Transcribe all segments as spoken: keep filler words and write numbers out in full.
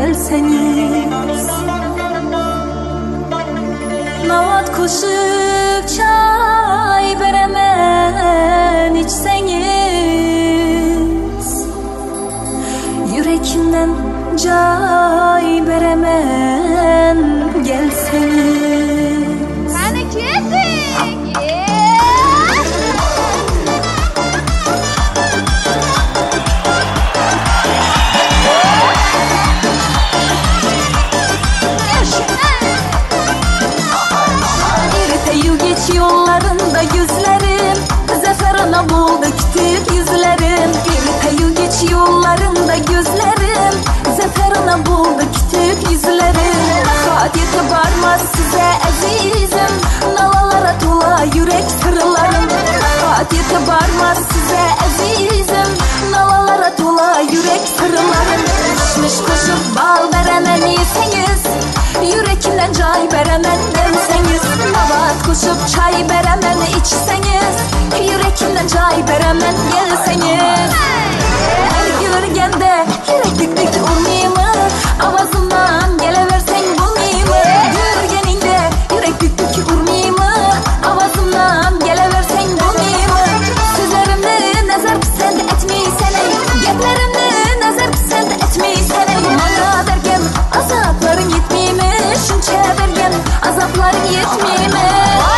gelseniz. Navat koşup çay beremen içseniz, yürekinden cay beremen gelseniz. Hani kesik? Yollarında gözlerim, zafer ana buldu küçük yüzlerim. Erteyu geç yollarında gözlerim, zafer ana buldu küçük yüzlerim. Hadiyeti varmaz size azizim, nalalara tola yürek sırlarım. Hadiyeti varmaz size azizim, nalalara tola yürek sırlarım. Düşmüş koşup bal beremen yeseniz, yürekimden cay beremen denseniz. Navat koşup çay beremen içseniz, yürekimden cay beremen gelseniz. Her görgende yürek dik dik urmayayım mı? Avazından geleversen bulmayayım mı? Görgeninde yürek dik dik urmayayım mı? Avazından geleversen bulmayayım mı? Sözlerimde nazar pisend etmeysen, geplerimde nazar pisend etmeysen. Bana derken azapların yetmeyeyim mi? Şunça bergen azapların yetmeyeyim mi?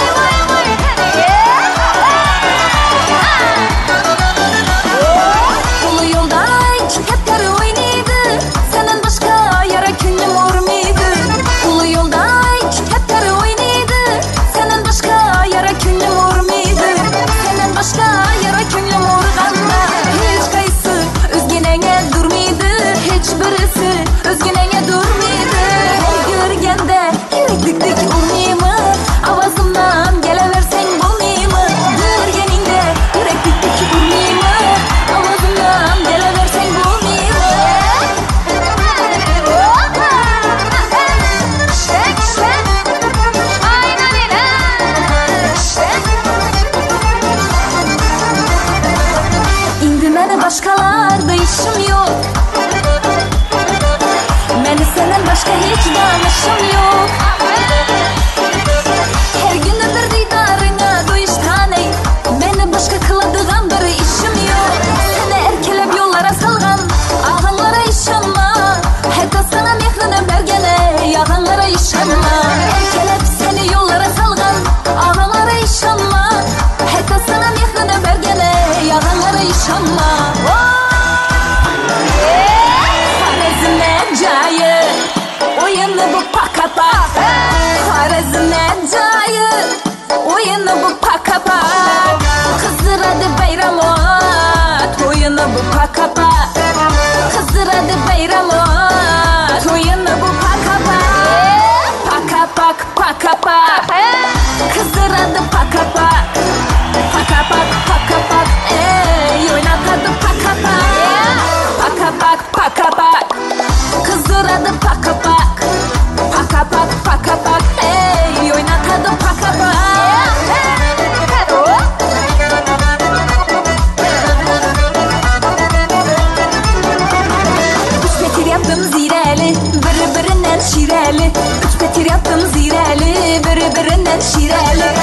Başkalarda işim yok, meni senden başka hiç danışım yok. Her günü bir didarına doyuştan ey, meni başka kıladığım bir işim yok. Seni erkelep yollara salgan ağanlara işanma, hatta sana mehrini bergene yağanlara işanma. Erkelep seni yollara salgan ağanlara işanma, hatta sana mehrini bergene yağanlara işanma. Oyunu bu pakapa, Harazım'ın cayı. Oyunu bu pakapa, kızdıradı bayramot. Oyunu bu pakapa, kızdıradı bayramot. Oyunu bu pakapa, pakapak pakapak, kızdıradı pakapak, pakapak pakapak. Ey oynatadı pakapak, pakapak pakapak, kızdıradı pakapak. Pakapak pakapak, ey oynatadı pakapak. Üç petir yaptım zireli, biri birinden şireli. Üç petir yaptım zireli, biri birinden şireli.